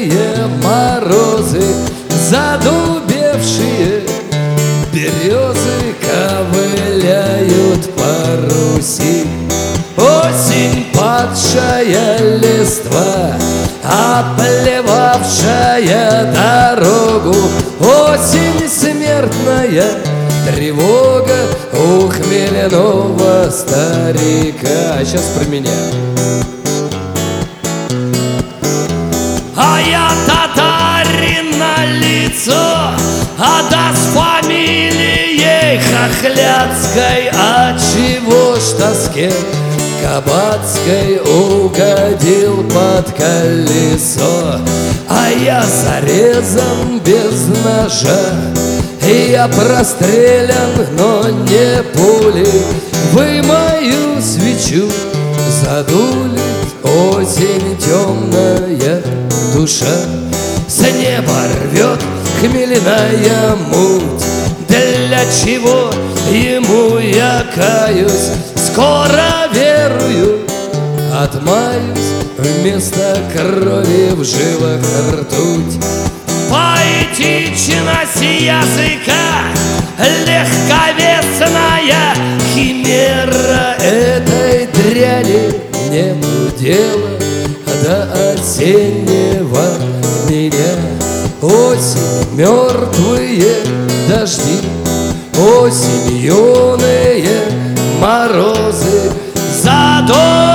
Осенние морозы, задубевшие березы ковыляют по Руси. Осень, падшая листва, оплевавшая дорогу. Осень, смертная тревога у хмельного старика. А сейчас про меня. А я татарин на лицо, а да с фамилией хохляцкой. Отчего ж тоске кабацкой угодил под колесо? А я зарезан без ножа, и я прострелян, но не пулей. Вы мою свечу задули, осень темная душа. С неба рвет хмельная муть, для чего ему я каюсь? Скоро верую, отмаюсь, вместо крови в жилах ртуть. Поэтичность языка, легковесная химера. Этой дряни нету дела до осеннего меня. Осень, мертвые дожди, осень, юные морозы, задор.